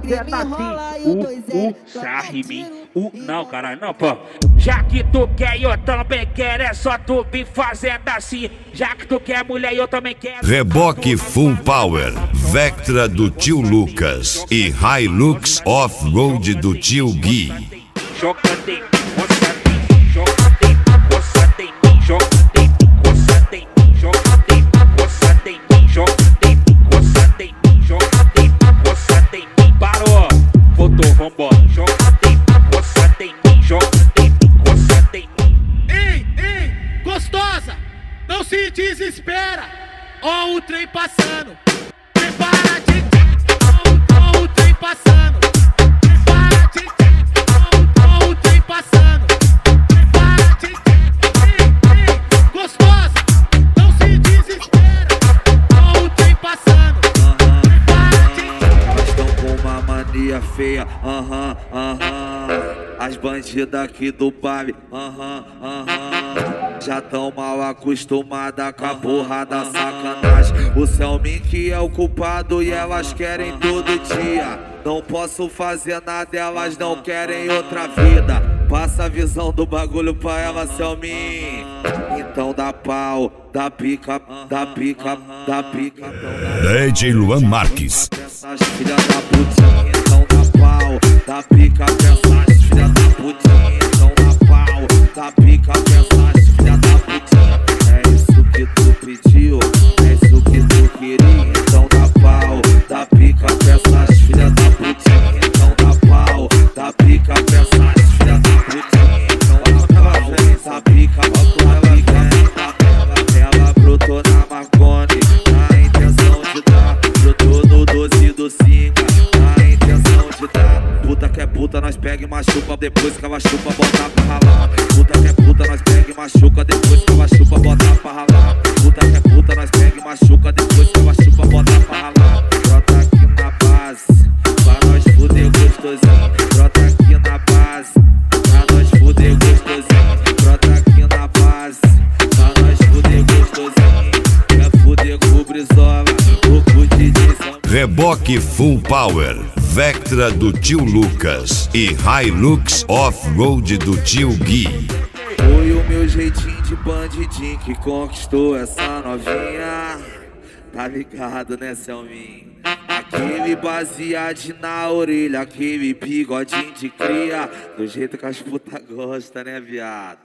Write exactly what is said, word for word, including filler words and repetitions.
fazendo assim. O, o, sarra em mim. O, não, caralho, não, pô. Já que tu quer e eu também quero, é só tu vir fazendo assim. Já que tu quer mulher e eu também quero. Reboque Full Power, Vectra do tio Lucas e Hilux Off-Road do tio Gui. Joga tem, coça tem, joga tem, coça tem, joga tem, coça tem, joga tem, coça tem, joga tem, coça tem, joga tem, coça tem. Parou, voltou, vambora. Joga tem, coça tem, joga tem, coça tem. Ei, ei, gostosa, não se desespera. Ó o trem passando, prepara de ó o trem passando, prepara de ó o trem passando, prepara de ei, ei, gostosa, não se desespera. Ó o trem passando, prepara de Nós tão com uma mania feia, aham, aham. As bandidas aqui do baile, aham, aham. Já tão mal acostumada com a porra da sacanagem. O Selmin que é o culpado e elas querem todo dia. Não posso fazer nada, elas não querem outra vida. Passa a visão do bagulho pra ela, Selmin. Então dá pau, dá pica, dá pica, dá pica. D J Luan Marques. Essas filhas da putinha, então dá pau, dá pica, essas filhas da putinha, então dá pau, dá pica, essas filhas da putinha. É isso que tu pediu, é isso que tu queria, então dá pau, dá pica, essas filhas da putinha, então dá pau, dá pica, essas filhas da putinha, então dá pau, dá pica, dá pica, ela brotou na Marconi, na intenção de dar, brotou no doze do Singa, na intenção de dar. Puta que é puta, nós pega e machuca, depois que ela chupa, bota pra ralar. Puta que é puta, nós pega e machuca, depois que ela chupa, bota pra ralar. Puta que é puta, nós pega e machuca, depois que ela chupa, bota pra ralar. Brota aqui na base, pra nós fuder gostosinho. Brota aqui na base, pra nós fuder gostosinho. Brota aqui na base, pra nós fuder gostosinho. Quer fuder com o Brizola, o cu de dizer. Reboque Full Power, Vectra do tio Lucas e Hilux Off-Road do tio Gui. Foi o meu jeitinho de bandidinho que conquistou essa novinha. Tá ligado, né, Selmin? Aquele baseado na orelha, aquele bigodinho de cria. Do jeito que as putas gostam, né, viado?